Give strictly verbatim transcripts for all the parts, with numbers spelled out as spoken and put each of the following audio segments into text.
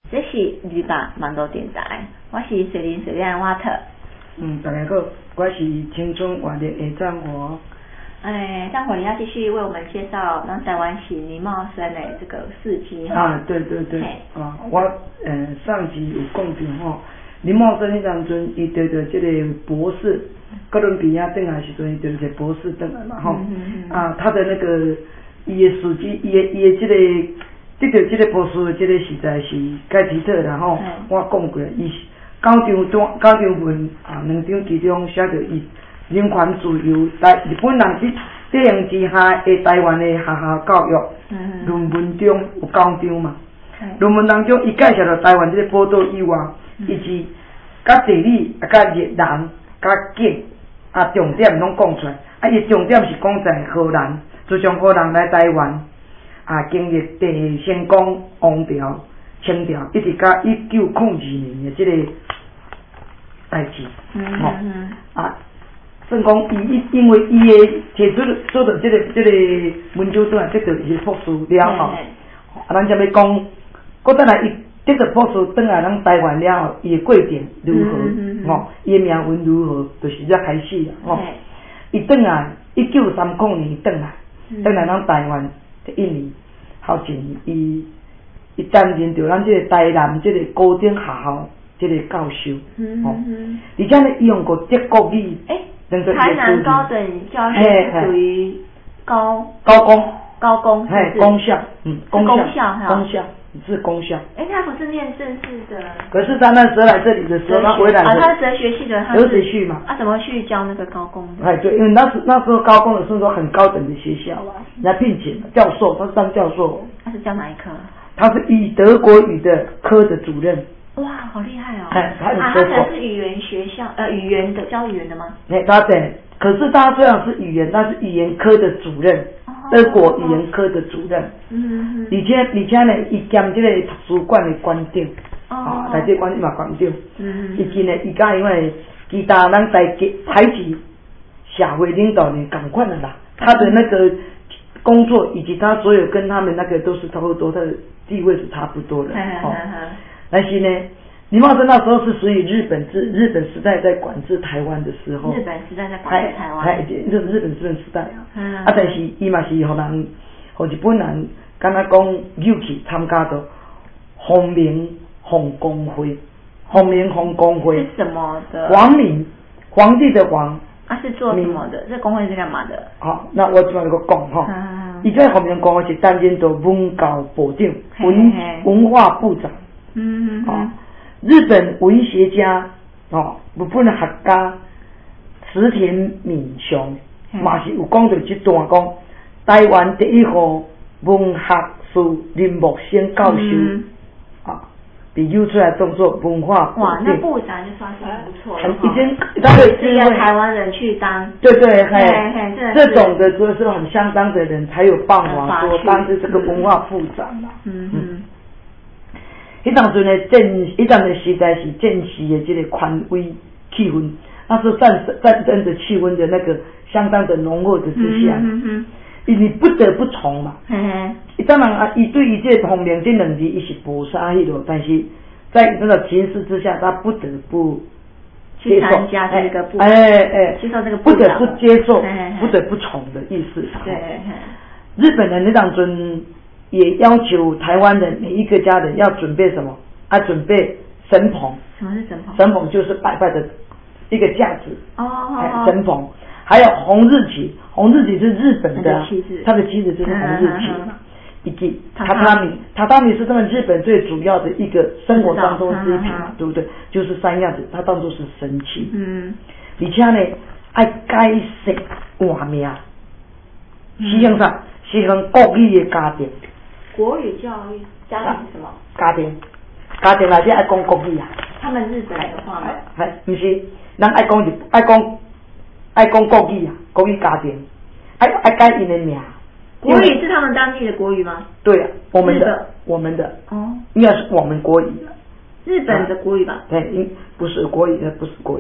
这是二百万度电台，我是水灵水亮瓦特。 嗯，大家好，我是青春活力的战火。 哎，战火你要继续为我们介绍咱台湾是林茂生的这个事迹哈。 啊，对对对，啊，我呃上集有讲到吼，林茂生迄当阵伊得着这个博士，哥伦比亚回来时阵伊得着博士回来嘛吼，嗯嗯嗯啊，他的那个伊的事迹，伊的伊的这个得着这个博士的这个实在是该奇特啦吼，我讲过，伊九张段九张文啊，两张其中写着伊。人权自由，台日本人伫制衡之下的台湾的学校教育，嗯、论文中有九张嘛。论、嗯、文当中，伊介绍了台湾这个宝岛以外，以及甲地理、啊甲热人、甲景啊重点拢讲出来。啊，伊重点是讲在荷兰，自从荷兰来台湾，啊经历地成功、王朝、清朝，一直到一九零二年的这个代志，嗯哦、嗯啊。算讲伊伊因为伊诶提出做到即、这个即、这个文章转来得到伊博士了后，啊，咱才要讲，搁再来伊得到博士转来咱台湾了后，伊诶过程如何？吼、嗯，伊、嗯、诶命运如何？就是遮开始啦，吼。伊转来一九三零年转来，转来咱台湾第一年，后一年伊伊担任着咱即个台南即个高等学校即个教授，吼、嗯，而且呢，伊用过德国语。 欸台南高等教育是属于高高工高工是是公校，嗯，公校公校是公校。 哎，他不是念正式的。 可是他那时候来这里的时候，他回来啊，他是哲学系的，他是哲学系嘛。 啊，怎么去教那个高工的？ 哎，对，因为那时那时候高工的是说很高等的学校啊，来聘请教授，他是当教授。 他是教哪一科？ 他是以德国语的科的主任。 哇，好厉害哦！ 哎，他啊，他才是语言学校呃语言的教语言的吗？ 哎，他对，可是他虽然是语言，他是语言科的主任，哦、德国语言科的主任。嗯嗯。而且而且呢，伊兼这个图书馆的馆长，哦，啊，来这馆嘛馆长。嗯嗯。以及呢，伊甲因为其他咱在台籍社会领导呢，赶快的啦，他的那个工作以及他所有跟他们那个都是差不多，他的地位是差不多的。哦。但是呢，林茂生那时候是属于日本治日本时代在管制台湾的时候， 日本时代在管制台湾，哎， 日日本日本时代啊，嗯、啊，但是伊嘛是互人，互日本人，敢若讲有去参加到弘明弘公会，弘明弘公会是什么的？ 皇明，皇帝的皇。 啊，是做什么的？这工会是干嘛的？ 好，那我就来个讲哈。伊在弘明公会是担任着文教部长、文文化部长。嗯嗯哦，日本文学家哦，日本的学家池田敏雄嘛是有讲到这段讲，台湾第一号文学士林木生教授、嗯、啊，被揪出来当作文化部。 哇，那部长就算是很不错了。 已经他的是一个台湾人去当， 对对，嘿，嘿这种的就是很相当的人才有办法说当是这个文化部长嘛。嗯嗯。迄当阵的战，迄当的时代是战时的这个权威气氛，那时候战战争的气氛的那个相当的浓厚的之下，嗯嗯嗯、你不得不从嘛。嗯嗯、当然啊，伊对于这方面这两字伊是无啥迄落，但是在那个情势之下，他不得不去参加这个部， 哎哎， 接受这个不得不接受，不得不从的意思。 对， 日本人那当阵。也要求台湾的每一个家人要准备什么？啊，准备神棚。 什么是神棚？ 神棚就是拜拜的一个架子。 哦哦哦。神棚，还有红日旗，红日旗是日本的，它的旗子就是红日旗嘛。以及榻榻米，榻榻米是他们日本最主要的一个生活当中之一品嘛，对不对？就是三样子，它当作是神器。嗯。而且呢，爱改姓换名，实际上是很国语的家庭。 国语教育家庭是什么？ 家庭，家庭内底爱讲国语啊。 他们日本的话吗？ 系，不是，咱爱讲日，爱讲，爱讲国语啊，国语家庭，爱爱改因的名。 国语是他们当地的国语吗？ 对啊，我们的，我们的，哦，应该是我们国语的。 日本的国语吧？ 对，不是国语，不是国语。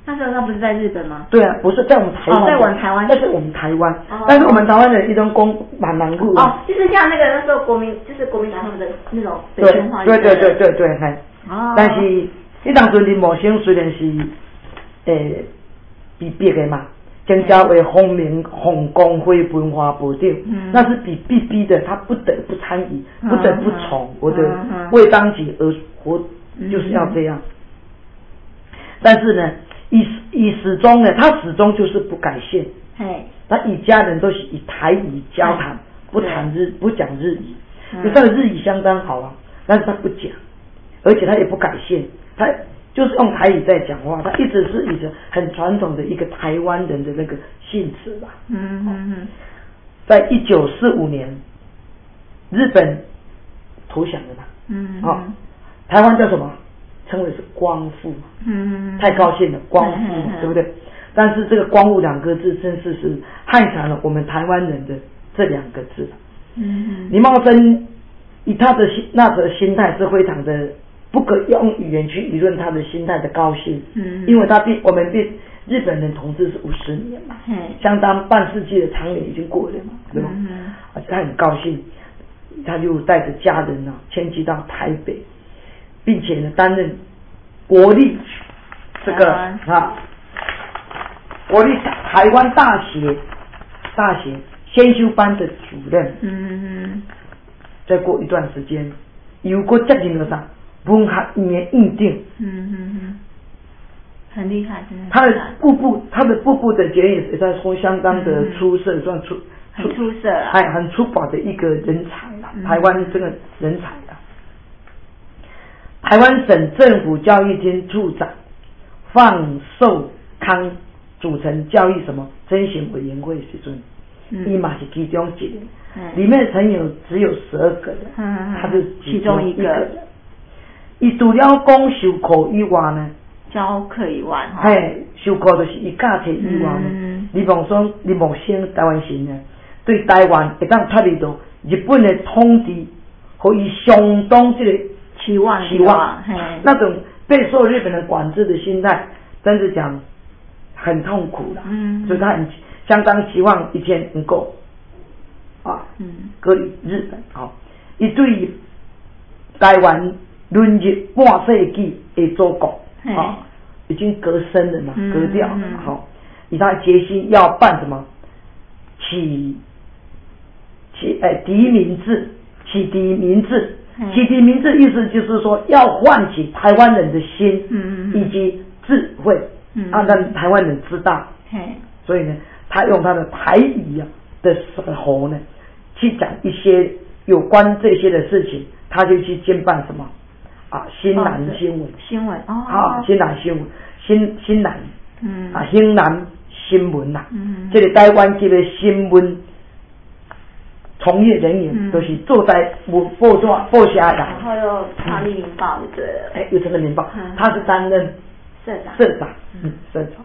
那时候他不是在日本吗？ 对啊，不是在我们台湾， 哦，在我们台湾， 但是我们台湾， 哦、 但是我们台湾人一种公蛮难过哦，就是像那个那时候国民，就是国民党他们的那种北京话， 对对对对对，嘿。 哦。 但是，迄当阵林茂生虽然是诶被逼的嘛，增加为红明红光辉文化部长，嗯、那是比被逼的，他不得不参与，不得不从我的为当己而活，嗯、就是要这样。但是呢，以以始终呢，他始终就是不改线。 嘿， 他一家人都是以台语交谈，不谈日不讲日语， 嗯、 他的日语相当好啊，但是他不讲，而且他也不改线，他就是用台语在讲话，他一直是以着很传统的一个台湾人的那个性质吧。 嗯嗯嗯， 在一九四五年，日本投降了嘛。 嗯啊、哦，台湾叫什么？称为是光复。 嗯， 太高兴了，光复， 嗯、 对不对？但是这个光复两个字真是是害惨了我们台湾人的这两个字。 嗯， 林茂生以他的心那时的心态是非常的不可用语言去议论他的心态的高兴。 嗯， 因为他被我们被日本人统治是五十年嘛， 嗯， 相当半世纪的长年已经过了嘛，对吧？ 嗯， 而且他很高兴，他就带着家人呢、啊、迁居到台北，并且呢担任国立这个啊。国立台湾大学大学先修班的主任。 嗯， 再过一段时间，有过接近了啥文学院的院长。 嗯嗯很厉害，真的。 他的步步，他的步步的结也也在说相当的出色，嗯、算出很出色啊， 还很出宝的一个人才啦，嗯、台湾这个人才啦。台湾省政府教育厅处长范寿康。组成教育什么甄选委员会时阵，伊嘛是其中一个，嗯、里面的成员只有十二个人，嗯、他是其中一个人。 伊除了讲授课以外呢， 教课以外， 嘿，授课就是伊教册以外呢，李梦生、李梦生台湾人呢，对台湾会当脱离到日本的统治，和伊相当这个期望期望，那种备受日本人管制的心态，真是讲。很痛苦啦，嗯，所以他很相当期望一天能够啊，嗯，隔离日本啊，伊对于台湾沦入半世纪的祖国啊，已经隔深了嘛，嗯、隔掉了嘛，哈、嗯，以他决心要办什么启启哎狄民制，启狄民制，启狄民制意思就是说要唤起台湾人的心，嗯嗯，以及智慧。嗯、啊，让台湾人知道，所以呢，他用他的台语啊的时候呢，去讲一些有关这些的事情，他就去兼办什么啊，新南新闻， 新闻哦， 啊，新南新闻，新新南，嗯，啊，新南新闻呐、啊，嗯，这个台湾这个新闻从业人员、嗯、都是坐在报报纸报下的， 然后又创立民报就对了， 哎，又成了民报，嗯、他是担任。 社长， 社长，嗯，社长。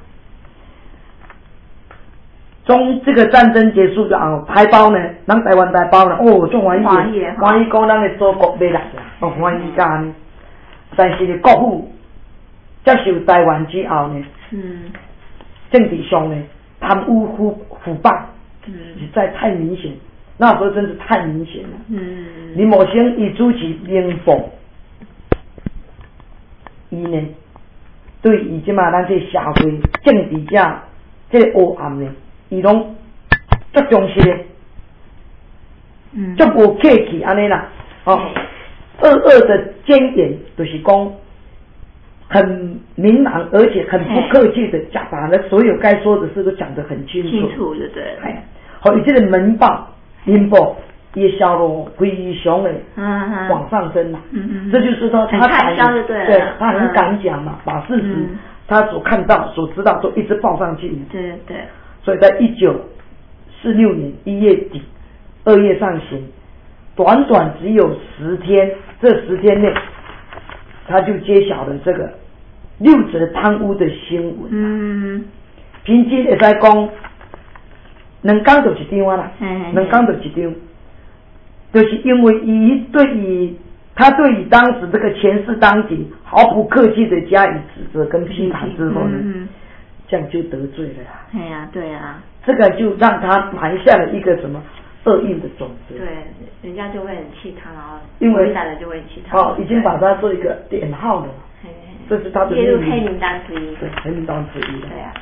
从这个战争结束了，台胞呢，咱台湾台胞呢，哦，中欢喜，欢喜讲咱的祖国要来啦，哦，欢喜干呢。但是呢，国父接受台湾之后呢，嗯，政治上呢，贪污腐腐败，嗯，实在太明显，那时候真是太明显了。嗯，林茂生以主持民报，伊呢。对于即嘛咱这社会政治者这个黑暗呢，伊拢足重视的，嗯，足无客气安尼啦，哦，恶恶的奸言就是讲很明朗，而且很不客气的讲，把那所有该说的事都讲得很清楚， 清楚就对了。 哎，好，以这个门报、民报。也销路非常的往上升嘛，嗯嗯，这就是说他敢就对了， 对他很敢讲嘛，嗯、把事实、嗯、他所看到、所知道都一直报上去。 对对。 所以在一九四六年一月底、二月上旬，短短只有十天，这十天内，他就揭晓了这个六则贪污的新闻。嗯，平均会使讲，两天就一张啊啦，两天就一张。就是因为以对于他对于当时这个前世当局毫不客气的加以指责跟批判之后呢，嗯嗯、 这样就得罪了呀。 对呀、啊，对呀、啊。 这个就让他埋下了一个什么厄运的种子。 对，人家就会很气他，然后因为回来了就会气他。 哦，已经把他做一个点号了。这是他的列入黑名单之一。 对，黑名单之一。 对啊。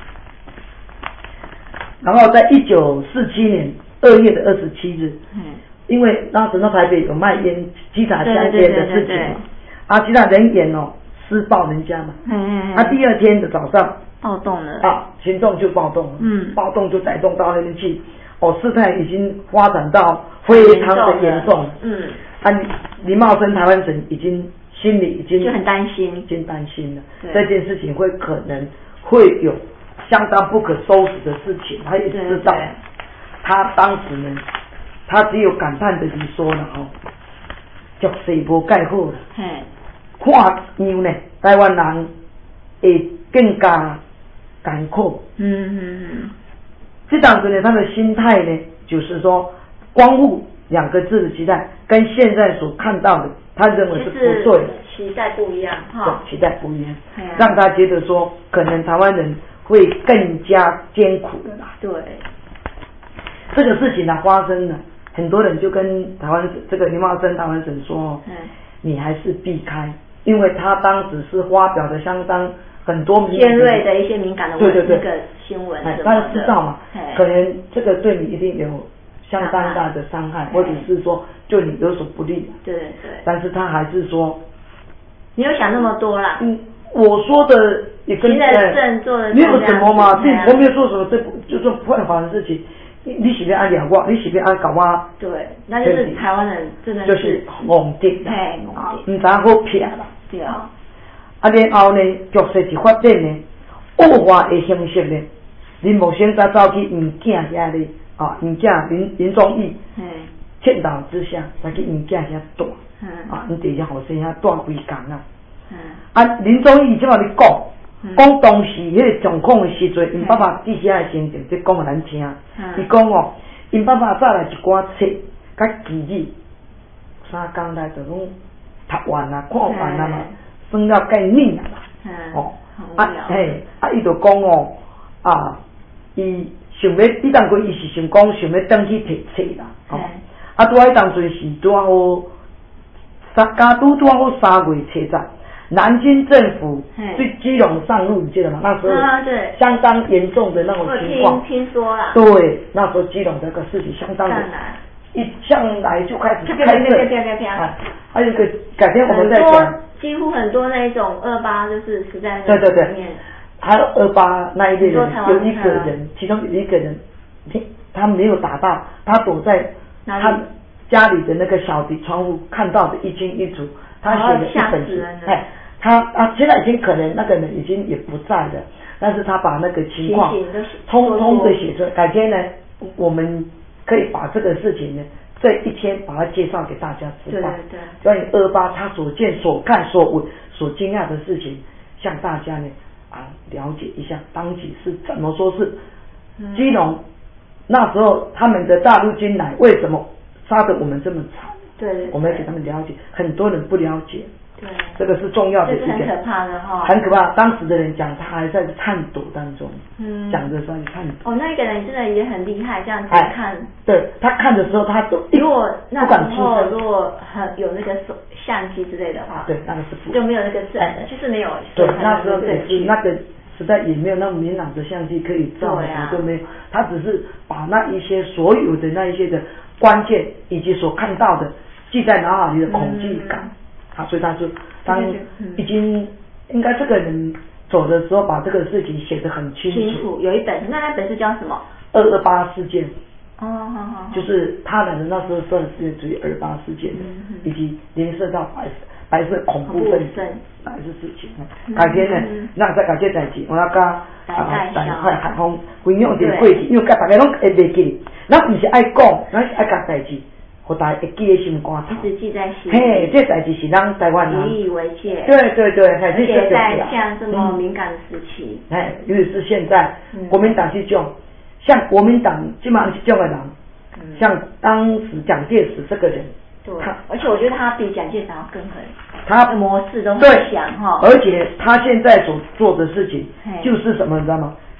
然后在一九四七年二月的二十七日，嗯，因为当时在台北有卖烟、稽查香烟的事情嘛，啊，其他人员哦施暴人家嘛，嗯嗯，啊，第二天的早上暴动了， 啊，群众就暴动了， 嗯， 暴动就载动到那边去，哦，事态已经发展到非常的严重，嗯，啊，林茂生台湾省已经心里已经就很担心， 已经担心了，这件事情会可能会有相当不可收拾的事情，他也知道，他当时呢，他只有感叹的去说了哦，局势无改好了，看样呢，台湾人会更加艰苦。嗯嗯嗯。这当时呢，他的心态呢，就是说，光复两个字的期待，跟现在所看到的，他认为是不对的。 期待不一样哈。 期待不一样，让他觉得说，可能台湾人会更加艰苦的啦。 对。 这个事情呢发生了，很多人就跟台湾这个林茂生台湾省说，嗯，你还是避开，因为他当时是发表的相当很多尖锐的一些敏感的对对对那个新闻， 大家知道嘛，可能这个对你一定有相当大的伤害，或者是说对你有所不利。 对对。 但是他还是说， 你有想那么多啦。 嗯，我说的也跟正做的没有什么嘛，并我没有做什么，这就做不犯法的事情。你你是要按两我，你是要按搞我？ 对，那就是台湾人真的就是戆定， 嘿，戆定， 唔知好骗啦。 对啊。 啊，然后呢，局势一发展呢，恶化的形式呢，林茂生才走去因囝遐咧，啊，因囝林林宗义，嗯，劝导之下，才去因囝遐住，嗯，啊，因弟遐后生遐住几工啊，嗯，啊，林宗义即马咧讲。讲当时迄个状况的时阵，因爸爸伫遐的心情，即讲互咱听。伊讲哦，因爸爸载来一寡册，甲记忆，三工内就拢读完啦、看完啦嘛，算了介腻啦嘛。哦，啊嘿，啊伊就讲哦，啊，伊想要，伊当过伊是想讲想要转去摕册啦。哦，啊拄仔当阵是拄好三，加拄拄好三月七十。南京政府对基隆上路，你记得吗？那时候相当严重的那种情况。 听听说啦。 对，那时候基隆这个事情相当的，一向来就开始开设。啊，还有一个改天我们再讲。 几乎很多那种二八就是实在对对对，还有二八那一类人，有一个人，其中有一个人，他没有打到，他躲在他家里的那个小的窗户看到的一清一楚，他写了一本书，哎。他啊，现在已经可能那个人已经也不在了，但是他把那个情况通通的写出来。改天呢，我们可以把这个事情呢，这一天把它介绍给大家知道。对对对。关于二八他所见所看所闻所惊讶的事情，向大家呢啊了解一下当即是怎么说是基隆、嗯、那时候他们的大陆军来为什么杀得我们这么惨？ 对, 对, 对， 我们要给他们了解，很多人不了解。 对， 这个是重要的一个， 很可怕的哈、哦， 很可怕。当时的人讲，他还在颤抖当中，嗯，讲的时候颤抖。 哦，那个人真的也很厉害，这样子看。 对，他看的时候，他都如果那时候如果很有那个手相机之类的话， 对，那个是不就没有那个是，就是没有。 对，那时候也是那个时代也没有那么明朗的相机可以照，什么都没有。他只是把那一些所有的那一些的关键以及所看到的记在脑海里的恐惧感。嗯啊，所以他就当已经应该这个人走的时候，把这个事情写得很清楚。 清楚，有一本，那那本是叫什么？ 二二八事件。 哦，好好。就是他的那时候算是属于二八事件的，嗯、以及连涉到白白色恐怖分子白色事情。嗯、改天呢，嗯、那再改这代志，我要甲啊大海海风分享一个过去，因为甲大家拢会袂记，咱唔是爱讲，咱是爱甲代志。我大家会记在心肝头， 一直记在心。 嘿，这代志是咱台湾人引以为戒。 对对对，而且在像这么敏感的时期， 哎、嗯，尤其是现在，嗯、国民党这种，像国民党基本上这种的人，嗯、像当时蒋介石这个人， 对，而且我觉得他比蒋介石要更狠， 他的模式都很强哈。 而且他现在所做的事情，就是什么，你知道吗？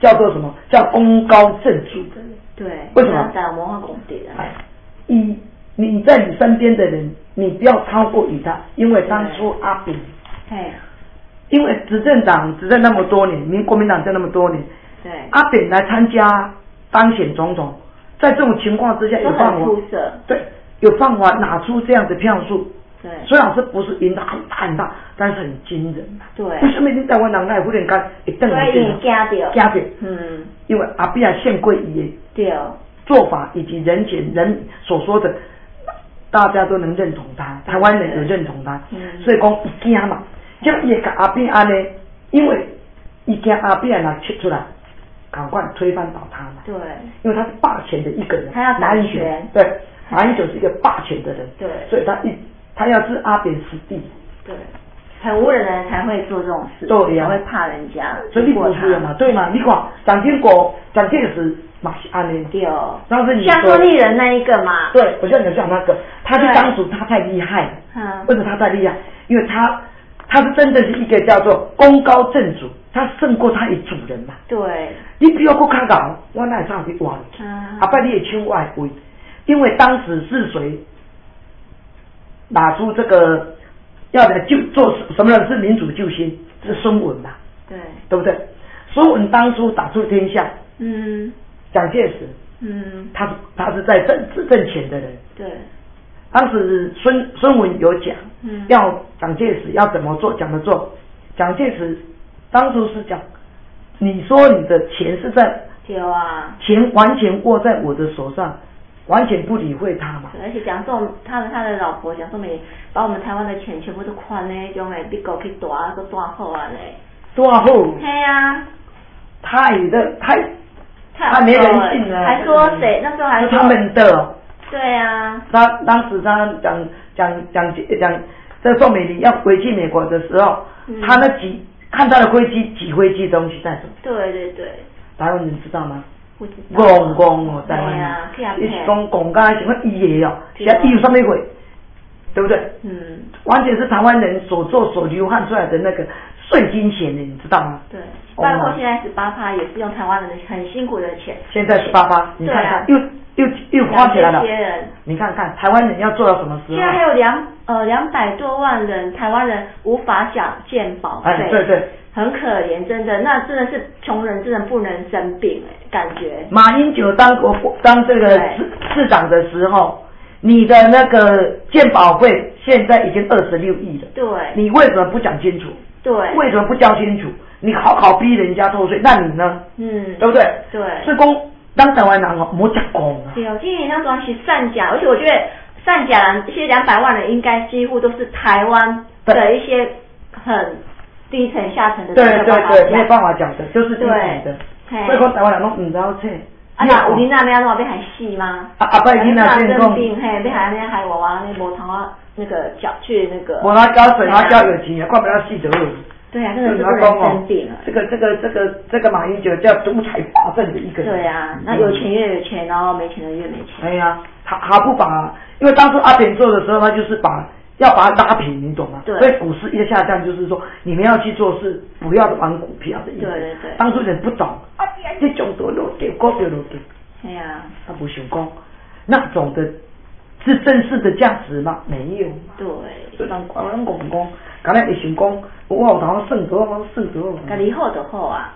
叫做什么？叫功高震主的人。 对。 为什么？ 讲文化功底的。 哎，以你在你身边的人，你不要超过于他，因为当初阿扁， 哎， 因为执政党执政那么多年，民国民党在那么多年， 对， 阿扁来参加当选总统，在这种情况之下有办法，对，有办法拿出这样的票数。 对， 虽然是不是赢得很大很大，但是很惊人。 对， 为什么你台湾人那忽然间一顿所以加掉， 加掉， 嗯， 因为阿扁献贵伊的做法以及人前人所说的，大家都能认同他，台湾人也认同他，嗯、所以讲伊惊嘛，就伊会甲阿扁安呢，因为伊惊阿扁若切出来，赶快推翻倒他嘛。 对， 因为他是霸权的一个人， 他要掌权， 对，马英九是一个霸权的人， 对， 所以他一。他要置阿扁死地， 对，很无人的人才会做这种事， 对呀、啊， 才会怕人家， 所以你不是嘛，对嘛？你看蒋经国、蒋介石嘛是安尼， 对哦， 当时你像说立人那一个嘛， 对，我现在讲那个，他就当属他太厉害， 嗯， 为什么他太厉害？因为他他是真的是一个叫做功高震主，他胜过他的主人嘛。 对， 你比我更较高，我哪会上去挖你？ 嗯， 阿伯你也抢我的位，因为当时是谁？拿出这个要来救做什么人是民主救星，是孙文嘛？ 对， 对不对？孙文当初打出天下， 嗯， 蒋介石， 嗯， 他是他是在政治政前的人， 对， 当时孙孙文有讲， 嗯， 要蒋介石要怎么做，怎么做？蒋介石当初是讲，你说你的钱是在， 有啊， 钱完全握在我的手上。完全不理会他嘛， 而且讲说他的他的老婆讲说没把我们台湾的钱全部都款呢，种诶，美国去夺都夺好啊嘞， 夺好， 对啊， 太的太太没人性了， 还说谁那时候还说他们的， 对啊， 他当时他讲讲讲讲这宋美龄要回去美国的时候，嗯、他那几看他的飞机几飞机东西在什么？ 对对对， 台湾人知道吗？ 公公哦，台湾人，一是讲公家什么伊的哦，现在伊有什么鬼，对不对？嗯，完全是台湾人所做所流汗出来的那个税金钱的，你知道吗？ 对，包括现在十八趴也是用台湾人的很辛苦的钱。 现在十八趴，你看看、啊、又又又花起来了。你看看台湾人要做到什么时候？ 现在还有两呃两百多万人台湾人无法享健保费。 哎，对对。 很可怜，真的，那真的是穷人，真的不能生病哎，感觉。 马英九当国当这个市市长的时候，你的那个健保费现在已经二十六亿了。 对。 你为什么不讲清楚？ 对。 为什么不交清楚？你好好逼人家透税，那你呢？嗯。对不对？ 对。 所以讲，当台湾人哦，莫讲讲啊。 对哦，今年他主要是善假，而且我觉得善假人一些两百万人，应该几乎都是台湾的一些很。低层下层的对对对，没有办法讲的，就是低层的。所以讲台湾人拢唔知道切。 啊那有囡仔要怎被害死吗？ 啊啊！拜囡仔先讲。 病嘿，被害那害娃娃那无通啊那个缴去那个。 无他交税，他交有钱啊，怪不了死得了。 对啊，真的是不能生病了。 这个这个这个这个马英九叫独裁霸政的一个人。 对啊，那有钱越有钱，然后没钱的越没钱。 哎呀，他他不把，因为当初阿扁做的时候，他就是把。要把它拉平，你懂吗？对。所以股市一下降，就是说你们要去做事，不要玩股票的意思。 对对对。 当初人不懂，啊，这种多落跌，股票落跌。 对呀。 他不想讲，那种的是正式的价值吗？没有。 对。 所以人我人讲讲，刚才会想讲，我有头算多，我算多。 家己好就好啊。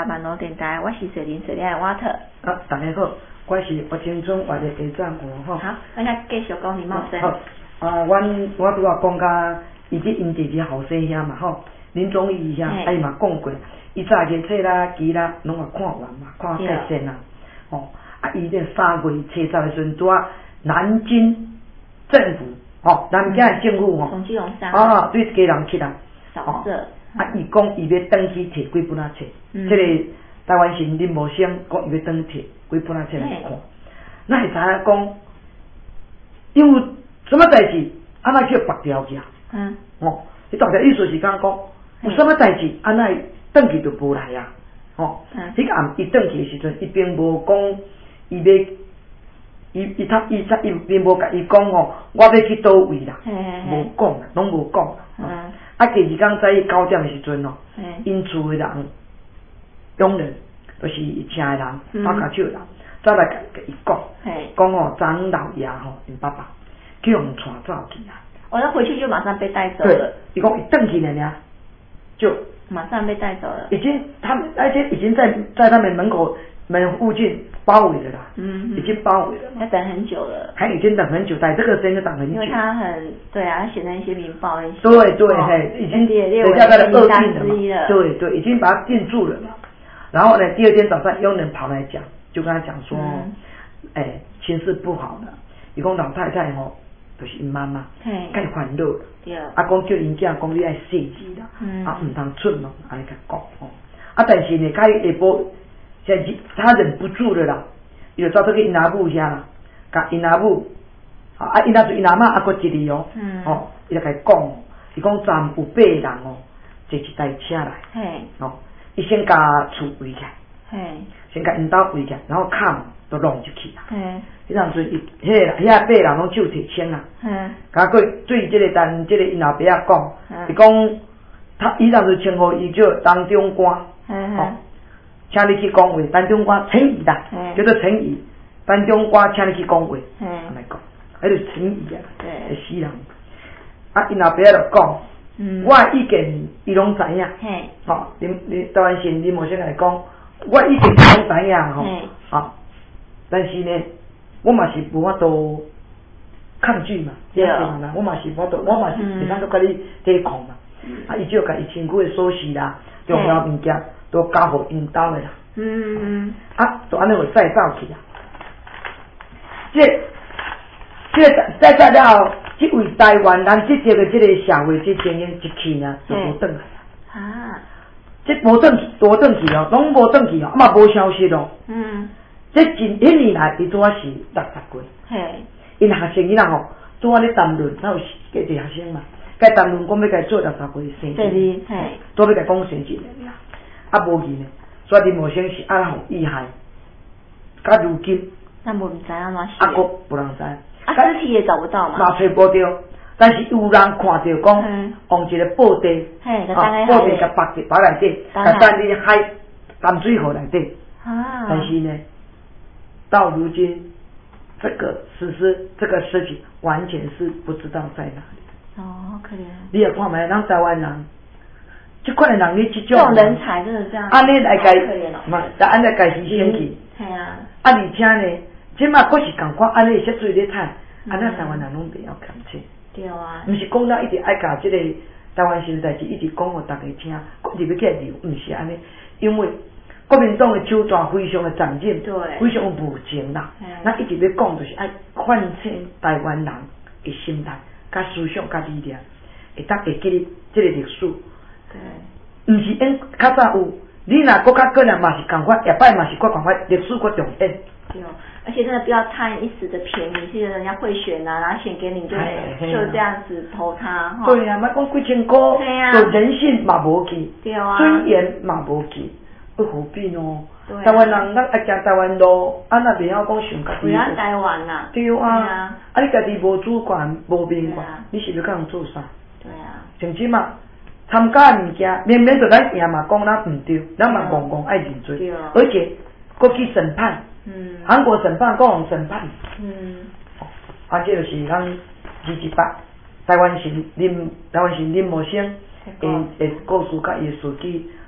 网络电台，我是水林水莲的瓦特。 啊，大家好，我是北青村外的下站户吼。 好，咱遐继续讲林茂生。好， 啊，阮我拄啊讲甲，伊即因弟弟后生兄嘛吼，林宗义兄，啊伊嘛讲过，伊早个册啦、期啦，拢啊看完嘛，看介先啊，吼，啊伊咧三月初十的时阵，拄啊南京政府，吼，南京的政府吼， 从基隆山， 啊，对家人去啦， 扫射。 啊，伊讲伊要登去摕几本啊册，即个台湾省林茂生讲伊要登摕几本啊册来看，咱会知影讲，因为什么代志，安那叫白条去啊？嗯，哦，伊大概意思是讲讲，有什么代志，安那登去就无来啊，哦，迄个暗伊登去的时阵，伊并无讲伊要，伊伊他伊他伊并无甲伊讲哦，我要去倒位啦，无讲啦，拢无讲啦。嗯，啊，第二天早起九点的时阵哦，因厝的人、佣人，就是伊请的人、打卡手的人，走来甲甲伊讲，讲哦，张老爷吼，因爸爸叫人带走去啊。 哦，那回去就马上被带走了。对， 伊讲伊转去了呢，就马上被带走了。 已经他们而且已经在在他们门口门附近包围了啦，嗯，已经包围了。 他等很久了。 他已经等很久，在这个时间就等很久。 因为他很对啊，他写成一些民报一些。 对对，嘿，已经等下他的恶定了嘛。对对，已经把他定住了嘛。然后呢，第二天早上佣人跑来讲，就跟他讲说，哎、嗯，情势不好了，伊讲老太太吼，就是因妈妈，太烦恼了。对。啊，讲叫因囝讲你爱细致啦，嗯、啊，唔通出门，安尼甲讲吼。啊，但是呢，他下晡。现在他忍不住了啦，伊就走到去因阿母遐啦，甲因阿母，啊因阿祖因阿妈啊，佫一个哦，嗯、哦，伊就甲伊讲，伊讲站有八人哦，坐一台车来，嘿，哦，伊先甲厝围起来，嘿，先甲因兜围起来，然后卡都弄入去啦，嘿，迄阵阵伊，迄个遐八人拢手提枪啊，嗯，甲佫对即个但即个因老爸仔讲，伊讲他伊当时称呼伊叫当中官，哦。请你去讲话，陈中官陈仪啦，叫做陈仪。陈中官请你去讲话，安尼讲，迄就是陈仪啊，会死人。啊，因老爸就讲，我意见伊拢知影，吼，林林台湾省林茂生来讲，我意见伊拢知影吼，啊，但是呢，我嘛是无法度抗拒嘛，对啊，我嘛是无法度，我嘛是袂当搁甲你抵抗嘛，啊，伊就甲伊身躯的锁匙啦，重要物件。都交互因兜的啦，嗯嗯，啊，就安尼会再走去啦。这、这再再了后，这位台湾人这个这个社会这精英一去呢，就无转来啦。啊，这无转去，无转去哦，拢无转去哦，嘛无消息哦。嗯，这近一年来，伊拄啊是六十岁。嘿，因学生囡仔吼，拄啊咧谈论，那有几个学生嘛，该谈论讲要该做六十岁生子，嘿，都要该讲生一个啦。啊，无去呢，所以林茂生是安互意害，到如今， 咱无唔知安怎是， 啊，佫无人知， 啊，尸体也找不到嘛， 嘛找无着，但是有人看到讲，用一个布袋，啊，布袋甲绑伫包内底，甲等伫海淡水河内底，啊，但是呢，到如今，这个实施这个事情完全是不知道在哪里。 哦，好可怜。 你也看卖，咱台湾人。这款的人，你这种这种人才真的这样， 安尼来改，嘛，但安尼改牺牲去，系啊。啊，而且呢，即马佫是共款，安尼些水咧产，安尼台湾人拢袂晓感情。对啊。毋是讲咱一直爱甲即个台湾新代志，一直讲互大家听，佫入要起来留，毋是安尼，因为国民党的手段非常的残忍，对，非常无情啦。咱一直要讲，就是爱唤醒台湾人的心态、甲思想、甲理念，会当会记哩即个历史。对，毋是因较早有，你若国较个人嘛是共款，下摆嘛是国共款，历史国重演。 对哦，而且真的不要贪一时的便宜，现在人家会选啊，拿钱给你就就这样子投他哈。 对啊，莫讲几千块，就人性嘛无去，对啊，尊严嘛无去，不何必呢？台湾人咱爱行台湾路，啊那袂晓讲想家己。 为咱台湾呐。 对啊，啊你家己无主权、无命权，你是要甲人做啥？对啊，甚至嘛。参加的物件，明明就咱赢嘛，讲咱唔对，咱嘛戆戆爱认罪，而且国去审判，嗯，韩国审判，国王审判，嗯，啊，这就是咱二一八台湾省林台湾省林茂生诶诶故事甲伊诶事迹，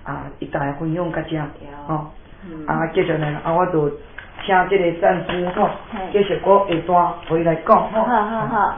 啊，一大家分享甲遮，吼，啊，继续来啊，我就请这个战士吼，继续我下段回来讲， 好好好。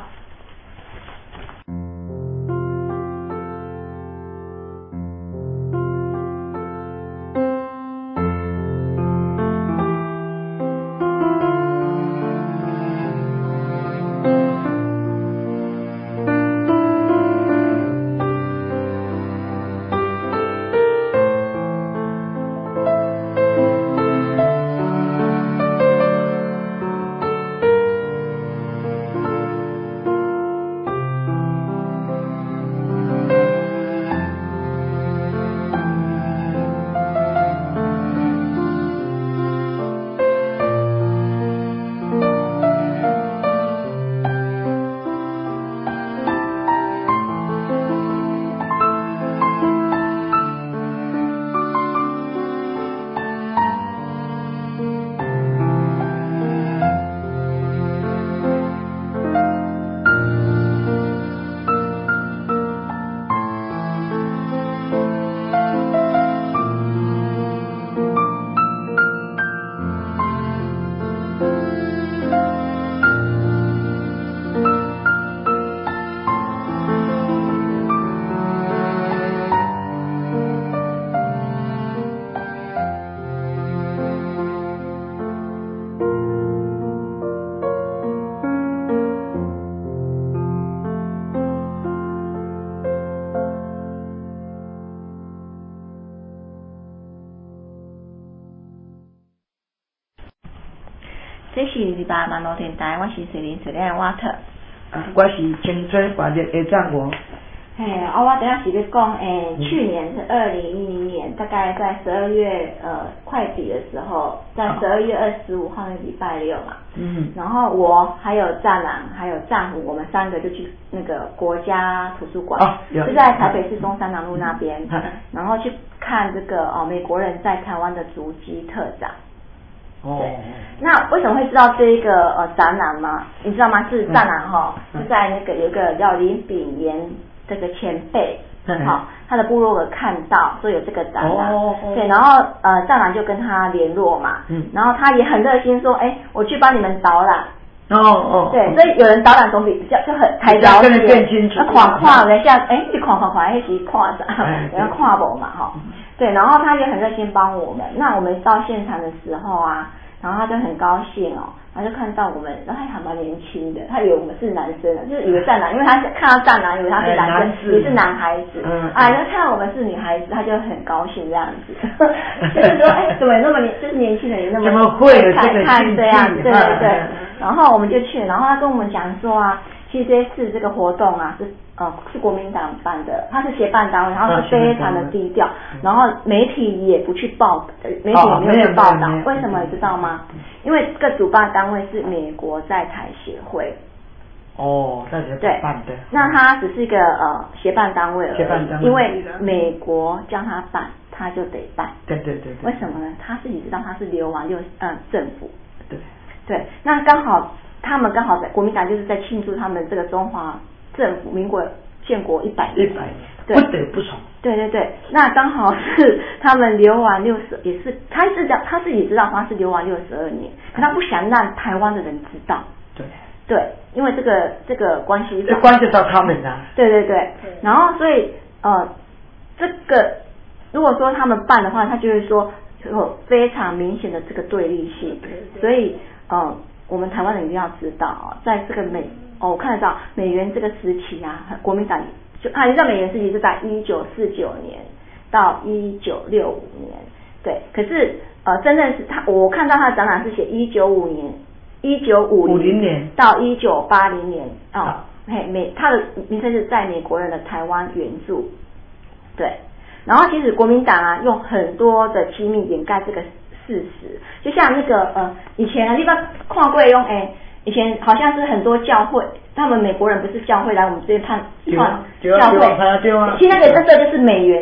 这是二八万路电台，我是水林水莲瓦特。 啊，我是青春活力的战国。 嘿，啊，我等下是要讲，诶、欸，去年是二零一零年，大概在十二月呃快底的时候，在十二月二十五号那礼拜六嘛。嗯。然后我还有战狼还有战虎，我们三个就去那个国家图书馆， 哦、 是在台北市中山南路那边，然后去看这个哦美国人在台湾的足迹特展。 哦， 那为什么会知道这一个呃展览吗？你知道吗？是展览哈，是在那个有一个叫林炳炎这个前辈，好、哦，他的部落有看到说有这个展览，哦哦、对，然后呃展览就跟他联络嘛，嗯，然后他也很热心说，哎，我去帮你们导览。 哦哦， 对，所以有人导览总比比较就很还了解， 更清楚。 那看看了一下，哎，你看看看，那是看啥？然后看不嘛哈。对，然后他也很热心帮我们。那我们到现场的时候啊，然后他就很高兴哦，他就看到我们，然后他还蛮年轻的，他以为我们是男生的，就是以为战狼，因为他看到战狼，以为他是男生，也是男孩子，嗯，啊，然后看到我们是女孩子，他就很高兴这样子，就是说，哎，怎么那么年，就是年轻人也那么怎么会有看这个看这样，对对对，然后我们就去，然后他跟我们讲说啊，其实这次这个活动啊是。呃，是国民党办的，他是协办单位，然后是非常的低调，然后媒体也不去报，媒体也没有去报道，哦、为什么你知道吗？因为这个主办单位是美国在台协会。 哦，在协对办的。 那他只是一个呃协办单位而已， 协办单位， 因为美国叫他办，他就得办。 对对 对, 对。 为什么呢？他自己知道他是流亡六嗯政府。 对。 对，那刚好他们刚好在国民党就是在庆祝他们这个中华。政府民国建国一百年， 一百年，不得不从。 对对对，那刚好是他们流亡六十，也是他是讲他自己知道他是流亡六十二年，可他不想让台湾的人知道。 对对，因为这个这个关系这关系到他们啊。 对对对，然后所以呃，这个如果说他们办的话，他就会说有非常明显的这个对立性，所以呃，我们台湾人一定要知道啊，在这个美。哦，我看得到美元这个时期啊，国民党就啊，你知道美元时期是在一九四九年到一九六五年，对。可是呃，真正是他，我看到他的展览是写一九五年，一九五零年到一九八零年哦，嘿，美他的名称是在美国人的台湾援助，对。然后其实国民党啊，用很多的机密掩盖这个事实，就像那个呃，以前啊，你把看过用哎。以前好像是很多教会，他们美国人不是教会来我们这边看看教会，其实那个那时候就是美元，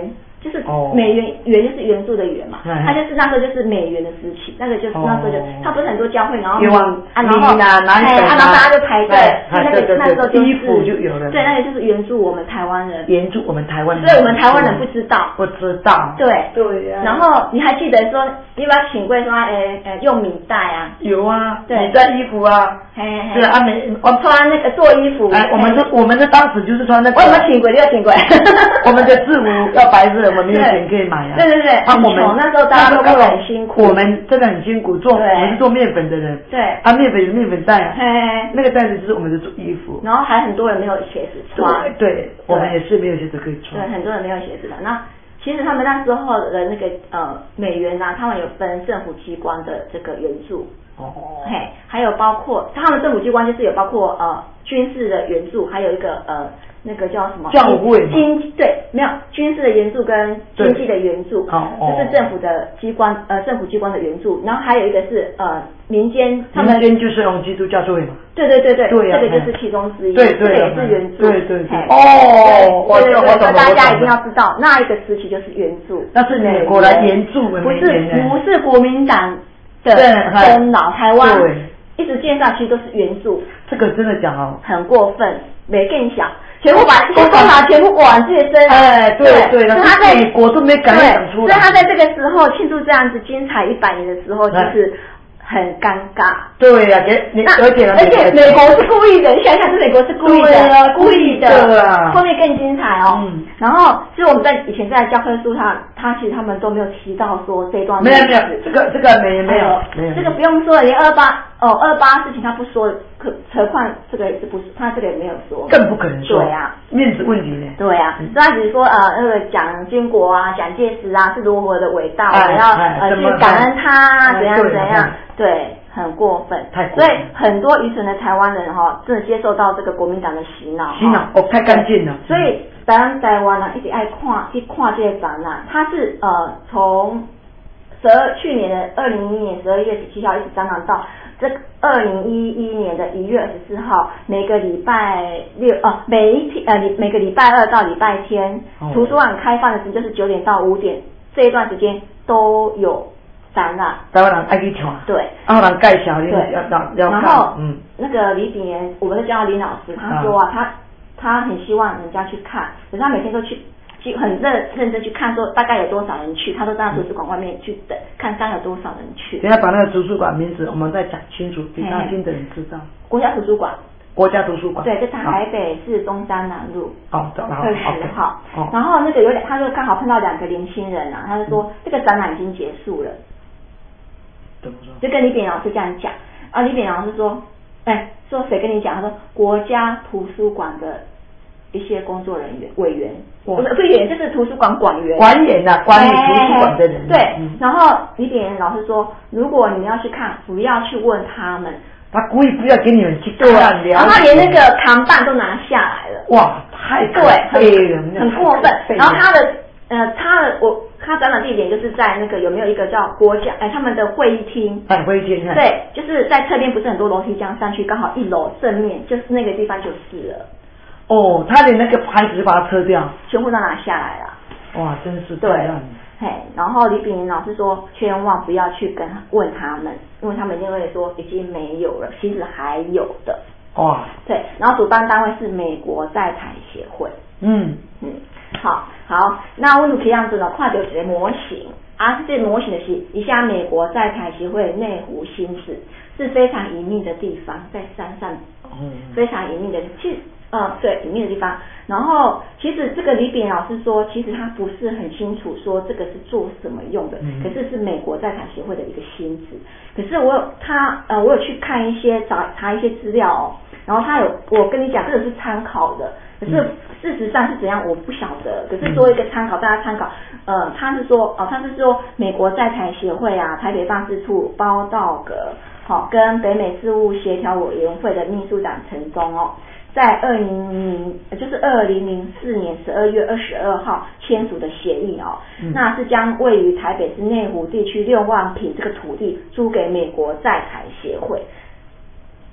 就是美元元就是元素的元嘛， 哦、 它就是那时候就是美元的时期，那个就是那时候就，它、哦、不是很多教会，然后有啊， 啊然后拿拿一本， 然后大家就排队，那个那时候就是衣服就有了， 对，那个就是援助我们台湾人， 援助我们台湾人， 所以我们台湾人不知道， 不知道， 对对呀、啊。 然后你还记得说，你要不要请贵说，诶诶，用米袋啊？ 有啊， 对， 米袋衣服啊， 嘿嘿对啊，美我穿那个做衣服， 哎，我们是，我们是当时就是穿那个， 我有没有请贵？你有请贵？ 我们的制服要白色，我们没有钱可以买啊。 对对对，啊，我们那时候大家都过得很辛苦， 我们真的很辛苦，做我们是做面粉的人， 对， 啊，面粉有面粉袋， 嘿， 那个袋子就是我们的做衣服， 然后还很多人没有鞋子穿， 对，对，我们也是没有鞋子可以穿， 对，很多人没有鞋子的。那其实他们那时候的那个呃美元啊，他们有分政府机关的这个援助。 哦， 嘿，还有包括他们政府机关就是有包括呃军事的援助，还有一个呃那个叫什么教会经对没有军事的援助跟经济的援助， 哦， 这是政府的机关呃政府机关的援助，然后还有一个是呃民间，他们民间就是用基督教会嘛， 对对对对， 对啊， 这个就是其中之一， 对对， 这个也是援助， 对对对， 哦，对对对，所以大家一定要知道那一个时期就是援助， 那是美国来援助， 不是不是国民党。跟老台湾一直介绍，其实都是援助。 这个真的讲哦， 很过分，没更小，全部把先都拿全部往自己身上。 哎，对对， 所以他在美国都没敢讲出来。 所以他在这个时候庆祝这样子精彩一百年的时候，就是很尴尬。 对呀、啊，你而且而且美国是故意的，你想想，是美国是故意的， 啊、 故意的， 啊、 后面更精彩哦。 嗯、 然后，其实我们在以前在教科书上，他其实他们都没有提到说这一段。 没有没有，这个这个没没有没有， 这个不用说，连二八哦二八事情他不说，可何况这个也是不，他这个也没有说， 更不可能说。 对呀、啊， 面子问题呢。 对呀、啊，所以他只是说呃那个蒋经国啊、蒋介石啊是如何的伟大，我哎、 要、 哎、 呃去感恩他、哎、怎样怎样，对。对很过分， 太过分， 所以很多愚蠢的台湾人哈、哦，真的接受到这个国民党的洗脑， 洗脑哦，太干净了。 所以咱台湾啊，一直爱看去看这个展览，它是呃从十二去年的二零一一年十二月十七号一直展览到这二零一一年的一月二十四号，每个礼拜六哦，每一天呃每个礼拜二到礼拜天，哦、图书馆开放的时间就是九点到五点，这一段时间都有。展览， 台湾人爱去看， 对， 啊，人介绍你要要然后， 嗯， 那个李炳炎，我们的教林老师，他说啊，啊他他很希望人家去看，可是他每天都去，去很认认真去看，说大概有多少人去，他都在图书馆外面去等，看看有多少人去。 等下把那个图书馆名字我们再讲清楚，给大新的人知道。 国家图书馆。 国家图书馆。 对，在台北市中山南路。 哦， 二十号。 哦。 然后那个有两，他就刚好碰到两个年轻人啊，他就说、嗯、这个展览已经结束了。就跟李炳老师这样讲啊，李炳老师说，哎，说谁跟你讲？他说国家图书馆的一些工作人员委员，不是委员，就是图书馆馆员， 馆员呐，管理图书馆的人。 对，嗯、然后李炳老师说，如果你们要去看，不要去问他们， 他故意不要给你们去看， 然后他连那个扛棒都拿下来了， 哇，太可对，很很过分。然后他的呃，他的我。他展览地点就是在那个有没有一个叫国家哎他们的会议厅， 哎会议厅， 对，就是在侧边不是很多楼梯这样上去，刚好一楼正面就是那个地方就是了。 哦，他连那个牌子把它撤掉， 全部都拿下来了。 哇，真是对，嘿，然后李炳老师说，千万不要去跟问他们，因为他们一定会说已经没有了，其实还有的。 哇， 对，然后主办单位是美国在台协会。 嗯嗯。好，好，那我们可以样子呢，看到一个模型，啊，这模型的是一下美国在台协会内湖新址，是非常隐秘的地方，在山上，嗯，非常隐秘的，其实，呃，对，隐秘的地方。然后，其实这个李炳老师说，其实他不是很清楚说这个是做什么用的，嗯、可是是美国在台协会的一个新址。可是我有他，呃，我有去看一些找查一些资料哦，然后他有，我跟你讲，这个是参考的。可是事实上是怎样，我不晓得。可是作为一个参考，大家参考。呃，他是说，哦，他是说美国在台协会啊，台北办事处包道格，好、哦，跟北美事务协调委员会的秘书长陈忠哦，在二零零就是二零零四年十二月二十二号签署的协议哦，嗯、那是将位于台北市内湖地区六万坪这个土地租给美国在台协会。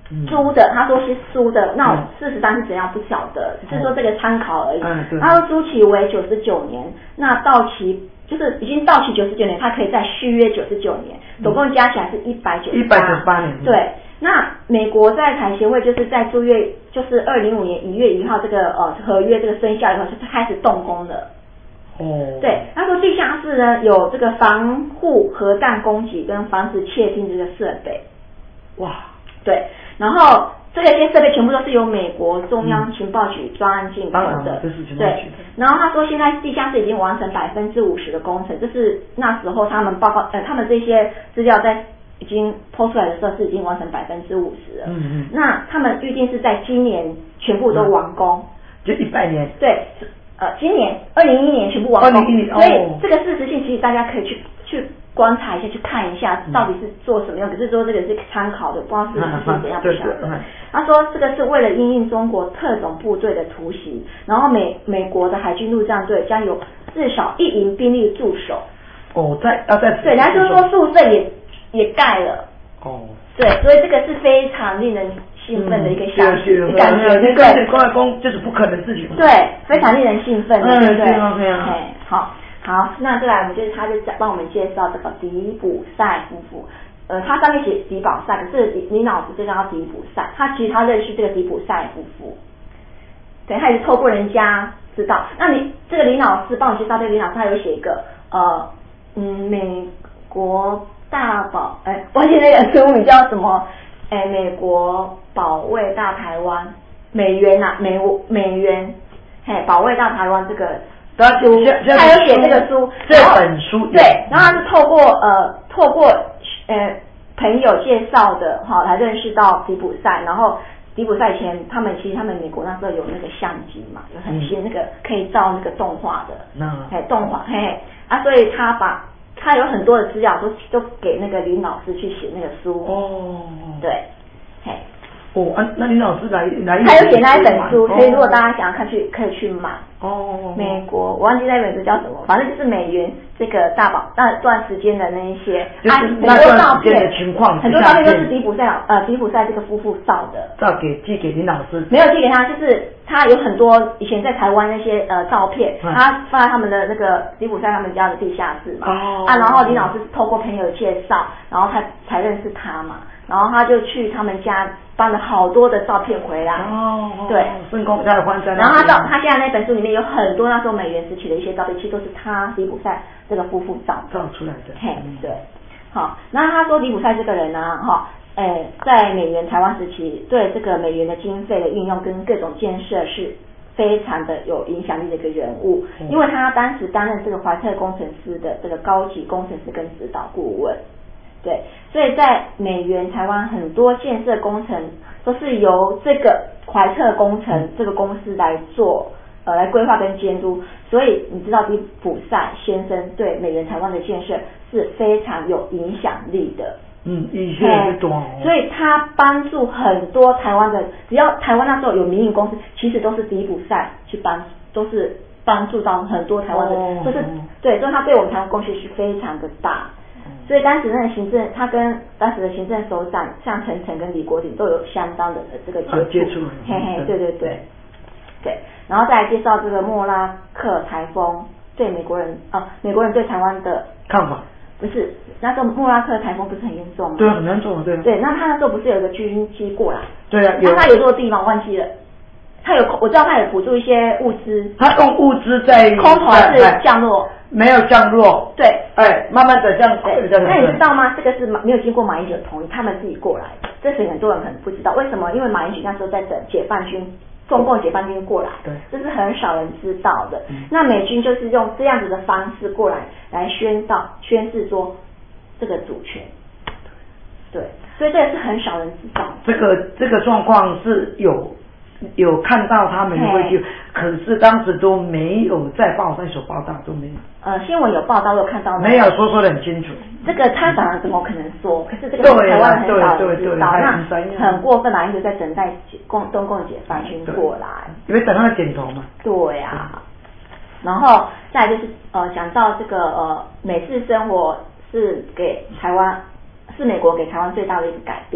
租的，他说是租的，那事实上是怎样不晓得，只是说这个参考而已。 嗯， 他说租期为九十九年，那到期就是已经到期九十九年，他可以再续约九十九年，总共加起来是一百九十八。 一百九十八年。 对，那美国在台协会就是在租约，就是二零零五年一月一号这个呃合约这个生效以后，就开始动工了。 哦， 对，他说地下室呢有这个防护核弹攻击跟防止窃听这个设备。 哇， 对，然后这个些设备全部都是由美国中央情报局专案进口的， 这是情报局的。 然后他说现在地下室已经完成百分之五十的工程，就是那时候他们报告呃他们这些资料在已经抛出来的时候是已经完成百分之五十了。 嗯嗯。 那他们预定是在今年全部都完工。嗯、 就一百年。 对。呃，今年二零一一年全部完工， 哦、 所以这个事实性其实大家可以去去观察一下，去看一下到底是做什么用。可是说这个是参考的，不知道是事情怎样不晓得。他说这个是为了因应中国特种部队的突袭，然后美美国的海军陆战队将有至少一营兵力驻守。 哦，在要在对，然后就是说宿舍也也盖了。 哦。 对，所以这个是非常令人兴奋的一个消息， 嗯、 感觉对不对？ 公公就是不可能事情。 对，非常令人兴奋的， 嗯、 对不对？ 嗯，对啊。 哎，好，好，那再来我们就是他就帮我们介绍这个迪普赛夫妇。呃，他上面写迪保赛，可是林老师就叫他迪普赛，他其实他认识这个迪普赛夫妇。对，他也是透过人家知道。那你这个林老师帮我介绍这个林老师，他有写一个呃嗯美国。大保哎，忘记那个书名叫什么？哎，美国保卫大台湾，美元啊，美美元，嘿，保卫大台湾这个书，他有写这个书， 这本书对，然后他是透过呃透过呃朋友介绍的哈，来认识到迪普赛，然后迪普赛以前他们其实他们美国那时候有那个相机嘛，有很新那个可以照那个动画的， 那哎动画嘿啊，所以他把。他有很多的资料都都给那个林老师去写那个书哦， 对，嘿， 哦，啊，那林老师来来， 他有写那一本书，所以如果大家想要看去可以去买。 哦， 美国我忘记那本书叫什么，反正就是美元这个大宝那段时间的那一些， 就是那段时间的情况， 很多照片都是迪普赛呃迪普赛这个夫妇照的， 照给寄给林老师， 没有寄给他，就是他有很多以前在台湾那些呃照片，嗯、他放在他们的那个迪普赛他们家的地下室嘛， 哦， 啊，然后林老师透过朋友介绍，然后他才认识他嘛。然后他就去他们家搬了好多的照片回来， 哦， 对， 圣公家的欢山。 然后他照他现在那本书里面有很多那时候美元时期的一些照片，其实都是他迪普赛这个夫妇照照出来的。 嘿，对，好，然后他说迪普赛这个人呢，哈，诶，在美元台湾时期，对这个美元的经费的运用跟各种建设是非常的有影响力的一个人物，嗯、因为他当时担任这个怀特工程师的这个高级工程师跟指导顾问。对，所以在美元台湾很多建设工程都是由这个怀特工程这个公司来做，呃，来规划跟监督。所以你知道迪普赛先生对美元台湾的建设是非常有影响力的。 嗯，影响力多、哦。 所以他帮助很多台湾的，只要台湾那时候有民营公司，其实都是迪普赛去帮，都是帮助到很多台湾的， 哦、 就是对，所以他对我们台湾贡献是非常的大。所以当时那个行政，他跟当时的行政首长向陈诚跟李国鼎都有相当的这个接触， 啊、接触嘿嘿，对对对，对，然后再来介绍这个莫拉克台风对美国人啊，美国人对台湾的看法， 不是那时候莫拉克台风不是很严重吗？ 对啊，很严重啊，对啊。 对，那他那时候不是有一个军机过来？ 对啊， 那他有落地吗？忘记了。他有，我知道他有补助一些物资。 他用物资在空投还是降落？ 没有降落。 对， 哎，慢慢的这样。 对，那你知道吗？这个是没有经过马英九同意，他们自己过来的。这是很多人可能不知道，为什么？因为马英九那时候在等解放军，中共解放军过来， 对， 这是很少人知道的。 嗯、 那美军就是用这样子的方式过来，来宣导、宣示说这个主权。对，所以这个是很少人知道。 这个这个状况是有。有看到他们会去，可是当时都没有在报上所报道，都没有。 呃，新闻有报道，有看到没有说说得很清楚。 这个他当然怎么可能说？可是这个台湾很少人知道，那很过分嘛，因为在等待共中共解放军过来， 因为等他们点头嘛。 对啊，然后再来就是呃，讲到这个呃，美式生活是给台湾，是美国给台湾最大的一个改变。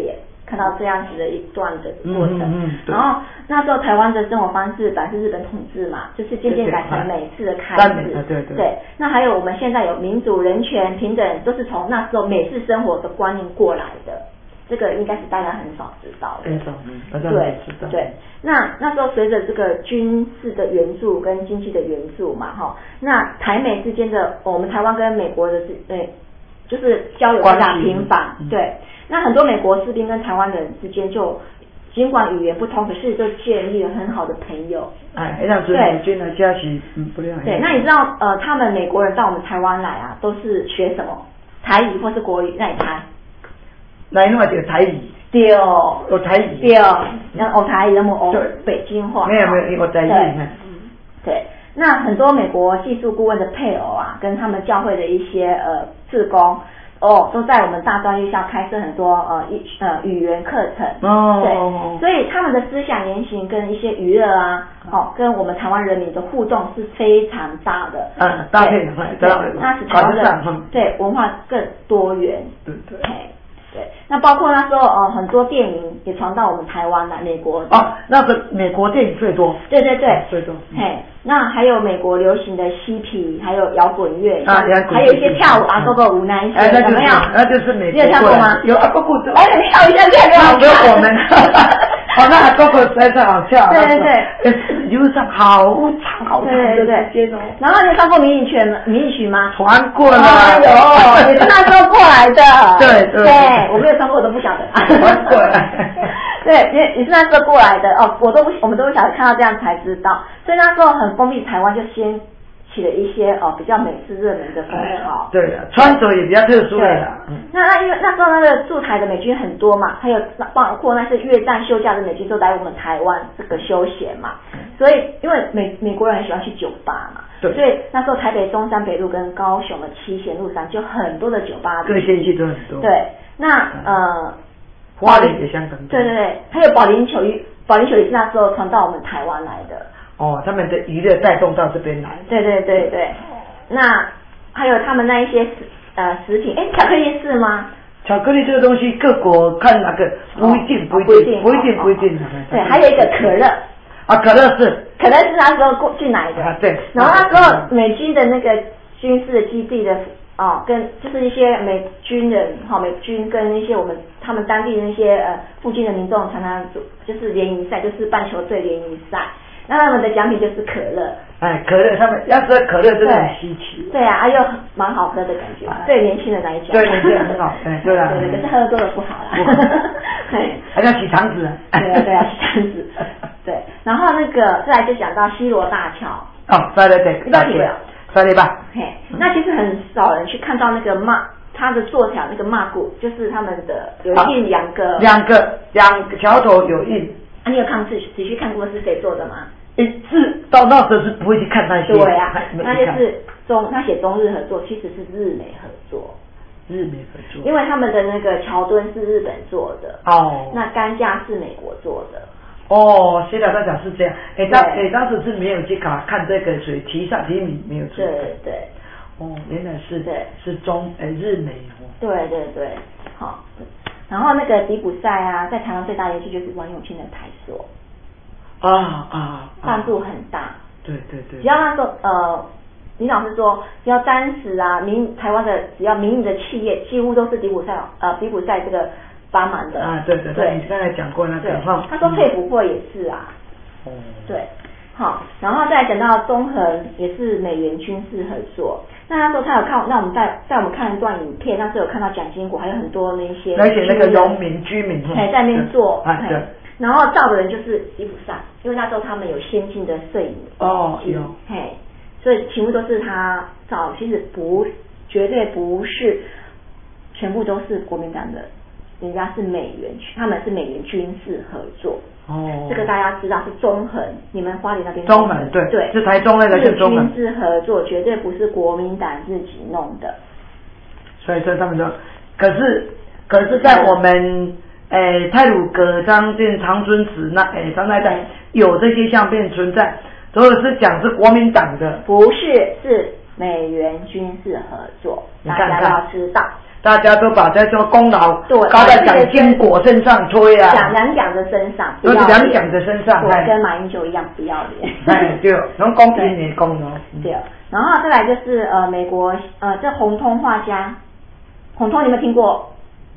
看到这样子的一段的过程。 嗯嗯然后那时候台湾的生活方式本来是日本统治嘛，就是渐渐改成美式的开始。 对对对。 对，那还有我们现在有民主、人权、平等，都是从那时候美式生活的观念过来的。这个应该是大家很少知道的。 很少，嗯，大家对知道。 对，那那时候随着这个军事的援助跟经济的援助嘛，哈，那台美之间的，我们台湾跟美国的是，对，就是交流非常频繁，嗯、对。那很多美国士兵跟台湾人之间就，尽管语言不通，可是就建立了很好的朋友。 哎，那时候美军的假期，嗯，不亮。 对，那你知道，呃，他们美国人到我们台湾来啊，都是学什么？台语或是国语？那你猜？ 来另外一个台语， 对， 有台语， 对，那学台语，那么学北京话， 没有没有，我台语， 嗯，对，那很多美国技术顾问的配偶啊，跟他们教会的一些呃志工，哦，都在我们大专院校开设很多呃一呃语言课程， 哦， 对，所以他们的思想言行跟一些娱乐啊，哦，跟我们台湾人民的互动是非常大的， 嗯，搭配的， 对，那使台湾的对文化更多元， 对对。 对，那包括那时候呃很多电影也传到我们台湾来，美国哦，那个美国电影最多， 对对对， 最多， 嘿，那还有美国流行的嬉皮，还有摇滚乐， 啊， 还有一些跳舞啊，哥哥舞那一些， 哎， 有没有？ 那就是美国， 你有跳过吗？ 有啊，哥哥， 哎，你跳一下，跳一下， 只有我们，哦，那哥哥实在是好跳， 对对对， 一路上好长好长的时间哦。 然后你唱过迷你曲迷你曲吗？ 传过了， 哎呦，也是那时候过来的， 对对， 对，我没有唱过，我都不晓得。 传过来， 对，也也是那时候过来的哦，我都不，我们都不晓得，看到这样才知道，所以那时候很封闭，台湾就先起了一些哦比较美式热门的风潮。 对的，穿着也比较特殊的啦。 那那因为那时候那个驻台的美军很多嘛，还有包括那些越战休假的美军都来我们台湾这个休闲嘛，所以因为美美国人很喜欢去酒吧嘛， 对， 所以那时候台北中山北路跟高雄的七贤路上就很多的酒吧， 各县市都很多。 对，那呃。 花莲也相当多。 对对对，还有保龄球，保龄球也是那时候传到我们台湾来的。 哦，他们的娱乐带动到这边来。 对对对对，那还有他们那一些食呃食品，哎，巧克力是吗？ 巧克力这个东西，各国看哪个不一定，不一定，不一定，不一定。 对，还有一个可乐。 啊，可乐是。 可乐是那时候过进来的。 啊，对。 然后那时候美军的那个军事的基地的。哦，跟就是一些美军人，哈、哦，美军跟一些我们他们当地的那些呃附近的民众常常就是联谊赛，就是棒球队联谊赛，那他们的奖品就是可乐。 哎，可乐，他们要喝可乐真的很稀奇。 对啊，又蛮好喝的感觉，哎、对年轻人来讲。 对年轻人很好，哎，对啊。 对对，可是喝多了不好啦。 对，还要洗肠子。 对啊对啊，洗肠子。对，然后那个再来就讲到西罗大桥。 哦，对对对。 你到底没有？ 三里吧， 嘿，那其实很少人去看到那个马，它的座桥那个马骨，就是他们的有印两个， 两个两个桥头有印。 啊，你有看仔仔细看过是谁做的吗？ 诶，是到那时候是不会去看那些。 对啊，那就是中，他写中日合作，其实是日美合作。 日美合作。 因为他们的那个桥墩是日本做的， 哦， 那杆架是美国做的。 哦，西岛大桥是这样，哎，当哎当时是没有去看看这个，所以提上提名没有去看。 对对。 哦，原来是对是中哎日美哦。 对对对，好。然后那个迪普赛啊，在台湾最大园区就是王永庆的台塑。 啊啊。 范度很大。 对对对。 只要那时候呃，林老师说，只要当时啊民台湾的只要民营的企业，几乎都是迪普赛呃迪普赛这个。帮忙的啊，对对对，你刚才讲过那个哈，他说佩服货也是啊， 哦， 对，好，然后再讲到中横也是美元军事合作，那那时候他有看，那我们在在我们看一段影片，那时候有看到蒋经国还有很多那些， 而且那个农民居民还在那边做， 啊对， 然后照的人就是吉普赛，因为那时候他们有先进的摄影哦有， 嘿，所以全部都是他照，其实不绝对不是全部都是国民党的。人家是美元，他们是美元军事合作。 哦， 这个大家知道是中横，你们花莲那边中横对对， 是台中那个是中横。 军事合作绝对不是国民党自己弄的。 所以说他们说，可是可是在我们诶太鲁阁、张店、长春祠那诶张那带有这些相片存在，都是讲是国民党的， 不是是美元军事合作，大家要知道。 大家都把这种功劳对高在蒋经国身上推啊， 蒋两蒋的身上， 都是两蒋的身上， 对，跟马英九一样不要脸。 哎，对，拢讲因的功劳。 对，然后再来就是呃，美国呃，这红通画家，红通你有没有听过？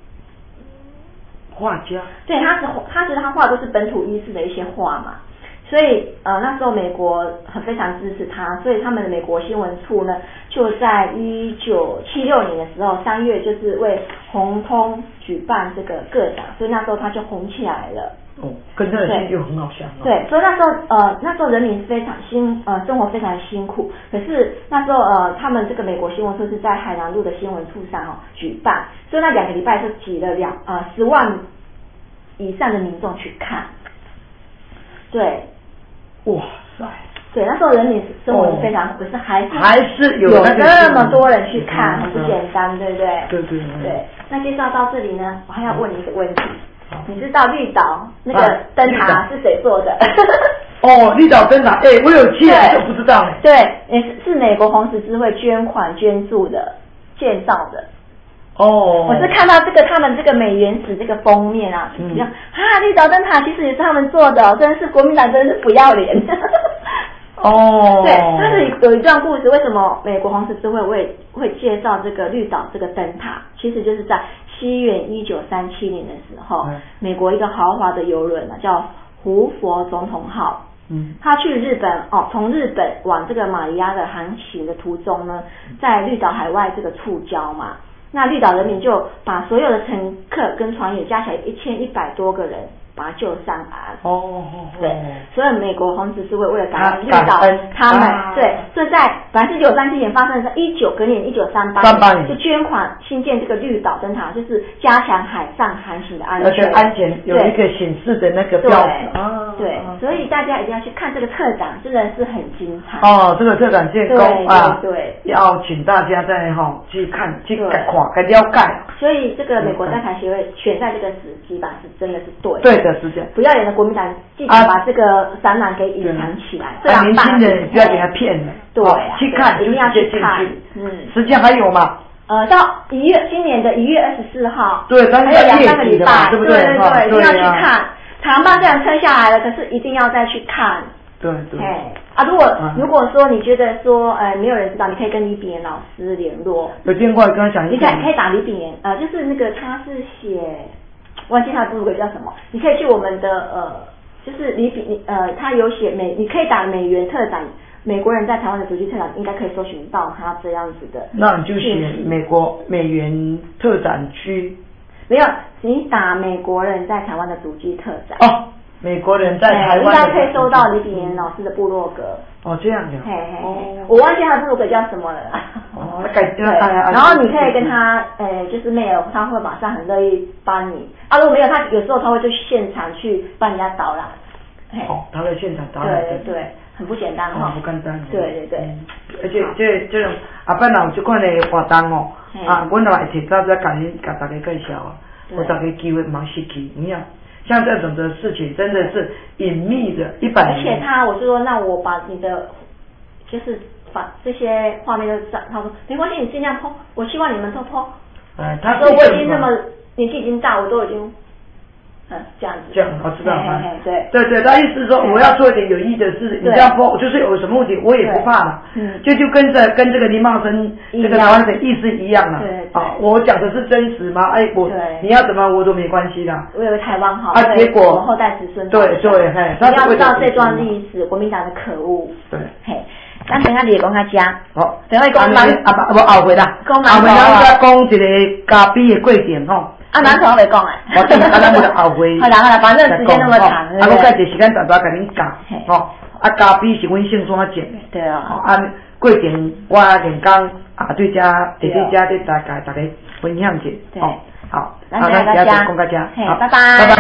画家。 对，他是他其实他画的都是本土意识的一些画嘛。所以呃那时候美国很非常支持他，所以他们的美国新闻处呢就在一九七六年的时候三月就是为红通举办这个个展，所以那时候他就红起来了。 哦，跟这个戏就很好相、哦。 对，所以那时候呃那时候人民非常辛呃生活非常辛苦，可是那时候呃他们这个美国新闻处是在海南路的新闻处上哦举办，所以那两个礼拜就挤了两呃十万以上的民众去看。对。 哇塞！ 对，那时候人民生活非常，可是还是还是有有那么多人去看，很不简单，对不对？ 对对对。那介绍到这里呢，我还要问你一个问题，你知道绿岛那个灯塔是谁做的？ 哦，绿岛灯塔，哎，我有去，我不知道。 对，也是是美国红十字会捐款捐助的，建造的。 哦， 我是看到这个他们这个美元史这个封面啊，嗯、啊，绿岛灯塔其实也是他们做的、哦，真的是国民党真的是不要脸。 哦， 对，但是有一段故事，为什么美国红十字会会会介绍这个绿岛这个灯塔？其实就是在西元一九三七年的时候，嗯、美国一个豪华的邮轮啊，叫胡佛总统号。嗯，他去日本哦，从日本往这个马尼拉的航行的途中呢，在绿岛海外这个触礁嘛。那绿岛人民就把所有的乘客跟船员加起来一千一百多个人，把他救上岸。哦，对，所以美国红十字会为了感恩绿岛他们，啊、对，所以在本来是一九三七年发生的，在一九隔年一九三八年就捐款新建这个绿岛灯塔，就是加强海上航行的安全， 而且安全有一个显示的那个标志。 啊，对，所以大家一定要去看这个特展，真的是很精彩。 哦，这个特展建功啊， 对， 要请大家再哈、哦、去看去看看了解。 所以这个美国灯塔协会选在这个时机吧，是真的是对的。 对的，是这样。 不要脸的国民党记者把这个展览给隐藏起来，这样年轻人不要给他骗了。 对啊， 去看一定要去看。 嗯，时间还有吗？ 呃，到一月，今年的一月二十四号。 对，还有两三个礼拜， 对不对？对对对，一定要去看。长棒虽然撑下来了，可是一定要再去看。 对对。 哎啊，如果、嗯、如果说你觉得说呃没有人知道，你可以跟李炳炎老师联络。 有电话跟他讲一下。 你可以可以打李炳炎，呃，就是那个他是写，忘记他的部落格叫什么，你可以去我们的呃，就是李炳呃，他有写美，你可以打美元特展，美国人在台湾的足迹特展，应该可以搜寻到他这样子的。 那你就写美国美元特展区。 没有，你打美国人在台湾的足迹特展。 哦。美国人在台湾， 应该可以搜到李炳炎老师的部落格。 哦，这样的。 嘿嘿嘿，我忘记他的部落格叫什么了。 哦，改对。 然后你可以跟他，诶，就是 mail， 他会马上很乐意帮你。啊，如果没有，他有时候他会去现场去帮人家导览。 哦，他在现场导览。 对对对，很不简单哈。 不简单。 对对对。 而且这这种啊，本来有这款的活动哦，啊，我来提早再赶紧给大家介绍啊，我大家机会忙失去，你看。像这种的事情真的是隐秘的，一百年。而且他，我就说，那我把你的，就是把这些画面都上，他说没关系，你尽量 po， 我希望你们都 po。 哎，他说我已经那么年纪已经大，我都已经，嗯，这样子。 这样，我知道吗？ 对对对，他意思是说我要做一点有意义的事，你这样 po， 就是有什么问题我也不怕了。嗯。就就跟着跟这个林茂生这个台湾的意思一样了。 对。 啊，我讲的是真实吗？哎，我你要怎么我都没关系的。 我以为台湾好， 啊，结果我们后代子孙。 对对，嘿， 你要知道这段历史，国民党的可恶。 对。 嘿，咱等下你讲他家。 好。 等下讲南啊不不后回啦。 讲南后回咱再讲一个咖啡的过程吼。 啊，南头未讲诶。 我等下咱们后回。 好啦好啦，反正时间那么长。啊， 我介绍时间大大甲恁讲。吼，啊，咖啡是阮姓怎种的？ 对啊。 啊，过程我连讲啊，对遮伫对遮对大家大家分享者。 对。 好， 那大家讲到这， 好，拜拜。 拜拜。